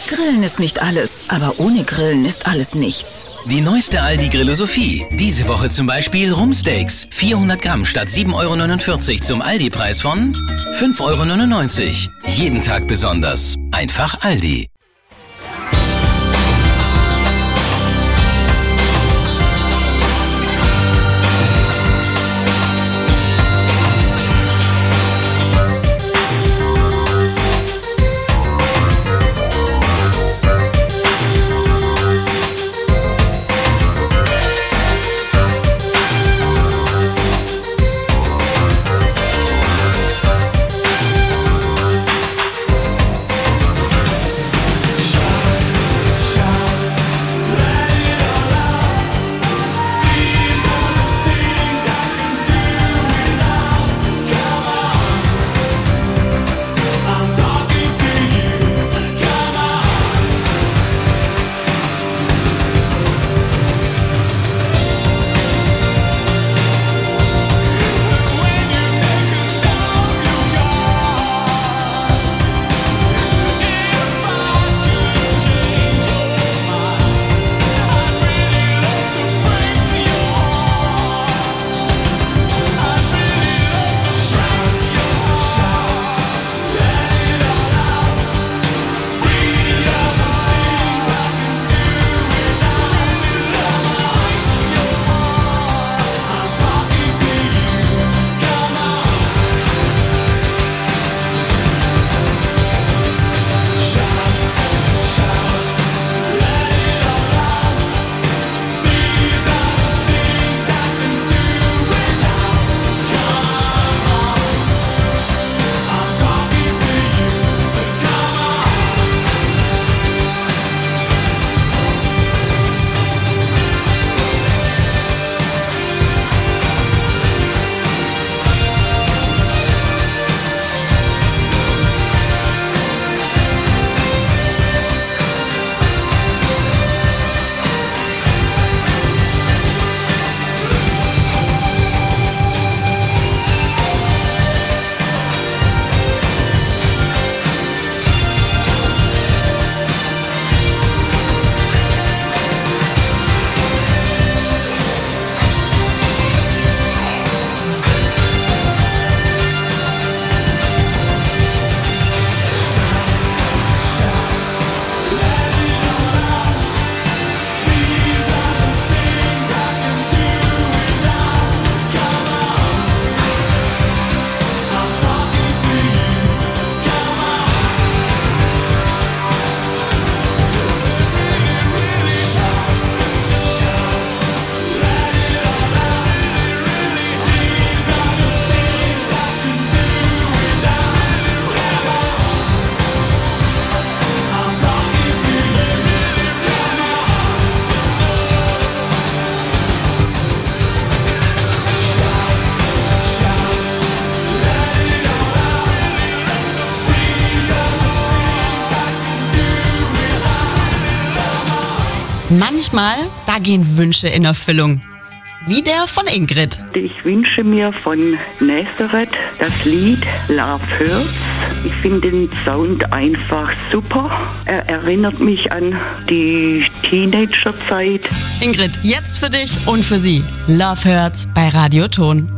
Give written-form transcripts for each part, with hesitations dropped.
Grillen ist nicht alles, aber ohne Grillen ist alles nichts. Die neueste Aldi-Grillosophie. Diese Woche zum Beispiel Rumpsteaks. 400 Gramm statt 7,49 € zum Aldi-Preis von 5,99 €. Jeden Tag besonders. Einfach Aldi. Manchmal, da gehen Wünsche in Erfüllung. Wie der von Ingrid. Ich wünsche mir von Nazareth das Lied Love Hurts. Ich finde den Sound einfach super. Er erinnert mich an die Teenagerzeit. Ingrid, jetzt für dich und für sie. Love Hurts bei Radio Ton.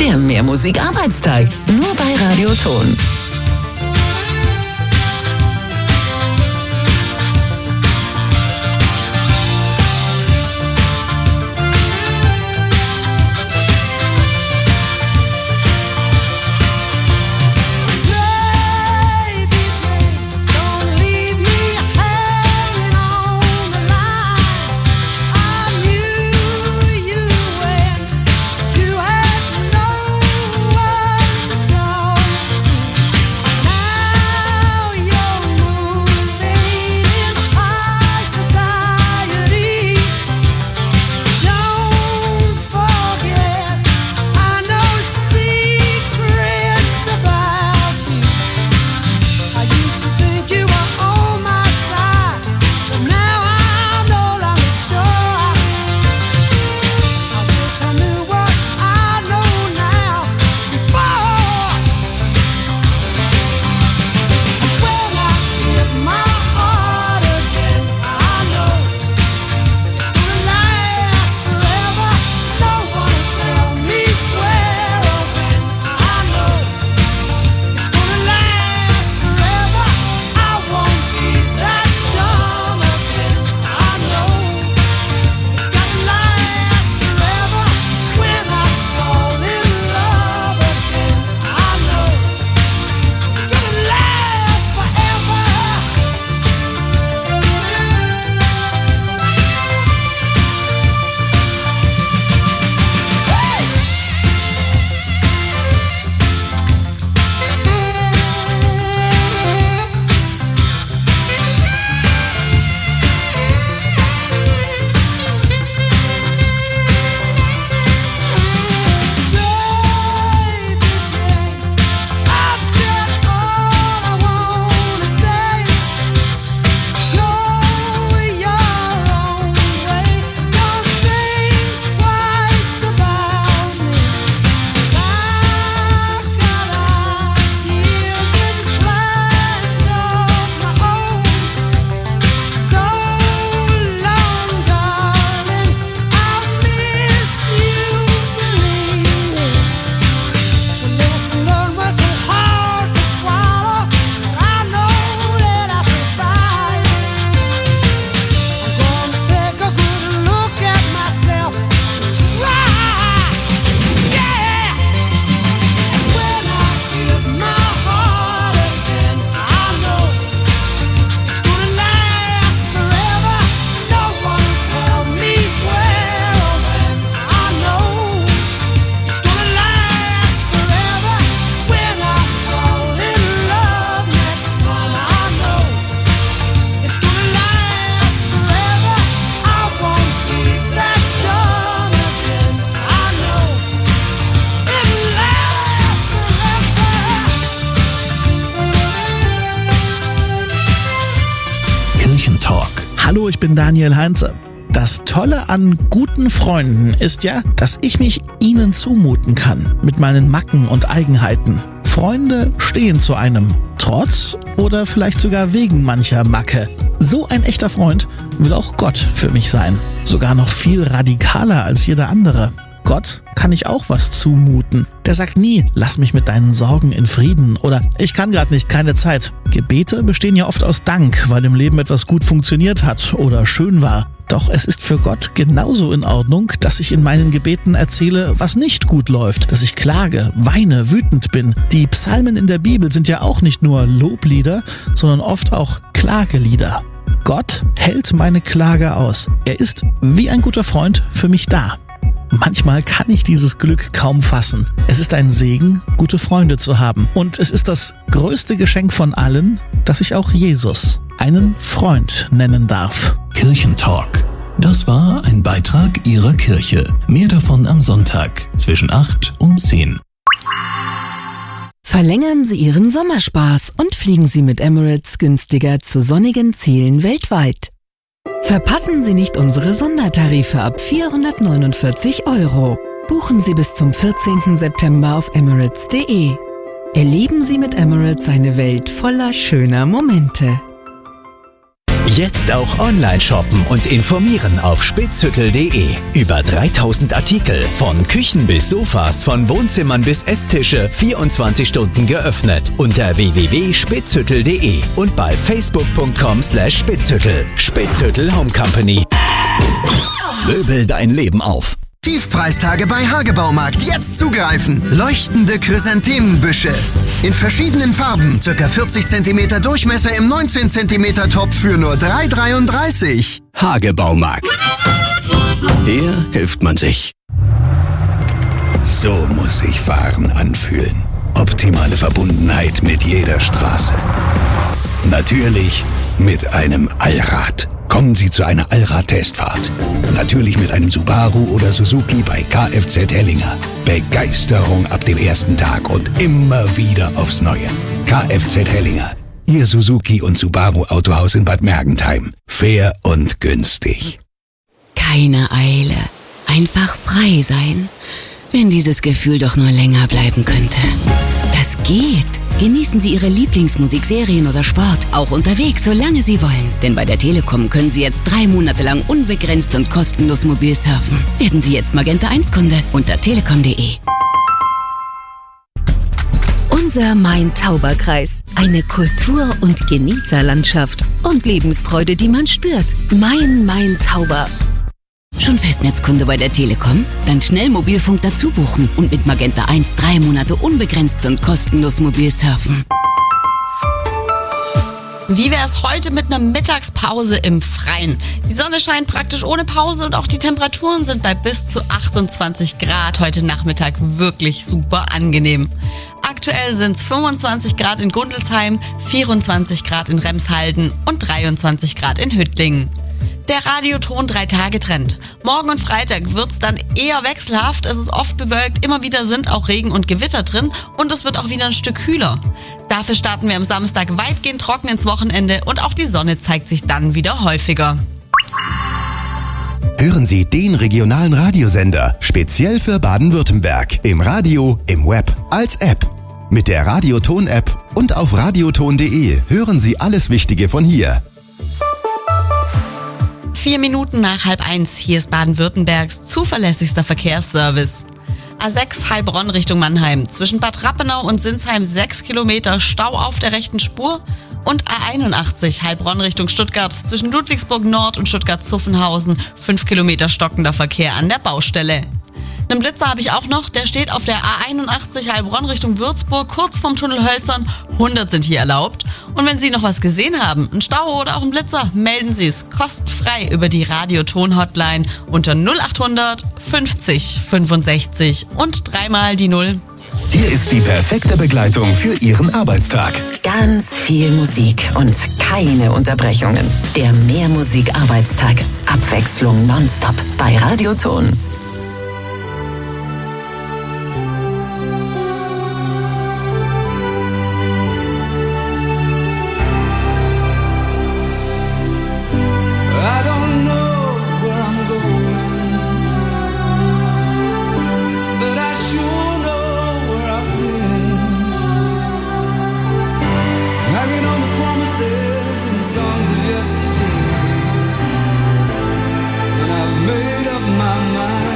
Der Mehrmusik-Arbeitstag. Nur bei Radioton. Hallo, ich bin Daniel Heinze. Das Tolle an guten Freunden ist ja, dass ich mich ihnen zumuten kann mit meinen Macken und Eigenheiten. Freunde stehen zu einem, trotz oder vielleicht sogar wegen mancher Macke. So ein echter Freund will auch Gott für mich sein. Sogar noch viel radikaler als jeder andere. Gott kann ich auch was zumuten. Der sagt nie, lass mich mit deinen Sorgen in Frieden oder ich kann gerade nicht, keine Zeit. Gebete bestehen ja oft aus Dank, weil im Leben etwas gut funktioniert hat oder schön war. Doch es ist für Gott genauso in Ordnung, dass ich in meinen Gebeten erzähle, was nicht gut läuft, dass ich klage, weine, wütend bin. Die Psalmen in der Bibel sind ja auch nicht nur Loblieder, sondern oft auch Klagelieder. Gott hält meine Klage aus. Er ist wie ein guter Freund für mich da. Manchmal kann ich dieses Glück kaum fassen. Es ist ein Segen, gute Freunde zu haben. Und es ist das größte Geschenk von allen, dass ich auch Jesus einen Freund nennen darf. Kirchentalk. Das war ein Beitrag Ihrer Kirche. Mehr davon am Sonntag zwischen 8 und 10. Verlängern Sie Ihren Sommerspaß und fliegen Sie mit Emirates günstiger zu sonnigen Zielen weltweit. Verpassen Sie nicht unsere Sondertarife ab 449 €. Buchen Sie bis zum 14. September auf emirates.de. Erleben Sie mit Emirates eine Welt voller schöner Momente. Jetzt auch online shoppen und informieren auf spitzhüttel.de. Über 3000 Artikel, von Küchen bis Sofas, von Wohnzimmern bis Esstische, 24 Stunden geöffnet. Unter www.spitzhüttel.de und bei facebook.com/spitzhüttel. Spitzhüttel Home Company. Möbel dein Leben auf. Tiefpreistage bei Hagebaumarkt. Jetzt zugreifen. Leuchtende Chrysanthemenbüsche. In verschiedenen Farben. Circa 40 cm Durchmesser im 19 cm Topf für nur 3,33. Hagebaumarkt. Hier hilft man sich. So muss sich Fahren anfühlen. Optimale Verbundenheit mit jeder Straße. Natürlich mit einem Allrad. Kommen Sie zu einer Allrad-Testfahrt. Natürlich mit einem Subaru oder Suzuki bei Kfz Hellinger. Begeisterung ab dem ersten Tag und immer wieder aufs Neue. Kfz Hellinger. Ihr Suzuki und Subaru Autohaus in Bad Mergentheim. Fair und günstig. Keine Eile. Einfach frei sein. Wenn dieses Gefühl doch nur länger bleiben könnte. Das geht. Genießen Sie Ihre Lieblingsmusik, Serien oder Sport, auch unterwegs, solange Sie wollen. Denn bei der Telekom können Sie jetzt 3 Monate lang unbegrenzt und kostenlos mobil surfen. Werden Sie jetzt Magenta 1-Kunde unter telekom.de. Unser Main-Tauber-Kreis. Eine Kultur- und Genießerlandschaft. Und Lebensfreude, die man spürt. Main-Tauber. Schon Festnetzkunde bei der Telekom? Dann schnell Mobilfunk dazu buchen und mit Magenta 1 3 Monate unbegrenzt und kostenlos mobil surfen. Wie wäre es heute mit einer Mittagspause im Freien? Die Sonne scheint praktisch ohne Pause und auch die Temperaturen sind bei bis zu 28 Grad heute Nachmittag wirklich super angenehm. Aktuell sind es 25 Grad in Gundelsheim, 24 Grad in Remshalden und 23 Grad in Hüttlingen. Der Radioton 3-Tage-Trend. Morgen und Freitag wird's dann eher wechselhaft, es ist oft bewölkt, immer wieder sind auch Regen und Gewitter drin und es wird auch wieder ein Stück kühler. Dafür starten wir am Samstag weitgehend trocken ins Wochenende und auch die Sonne zeigt sich dann wieder häufiger. Hören Sie den regionalen Radiosender, speziell für Baden-Württemberg, im Radio, im Web, als App. Mit der Radioton-App und auf radioton.de hören Sie alles Wichtige von hier. 4 Minuten nach 12:30, hier ist Baden-Württembergs zuverlässigster Verkehrsservice. A6 Heilbronn Richtung Mannheim. Zwischen Bad Rappenau und Sinsheim 6 Kilometer Stau auf der rechten Spur. Und A81 Heilbronn Richtung Stuttgart. Zwischen Ludwigsburg Nord und Stuttgart-Zuffenhausen 5 Kilometer stockender Verkehr an der Baustelle. Einen Blitzer habe ich auch noch, der steht auf der A81 Heilbronn Richtung Würzburg, kurz vorm Tunnel Hölzern. 100 sind hier erlaubt. Und wenn Sie noch was gesehen haben, einen Stau oder auch einen Blitzer, melden Sie es kostenfrei über die Radioton-Hotline unter 0800 50 65 und 3 die 0. Hier ist die perfekte Begleitung für Ihren Arbeitstag. Ganz viel Musik und keine Unterbrechungen. Der Mehrmusik-Arbeitstag. Abwechslung nonstop bei Radioton. Songs of yesterday, and I've made up my mind.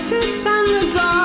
to send the dark.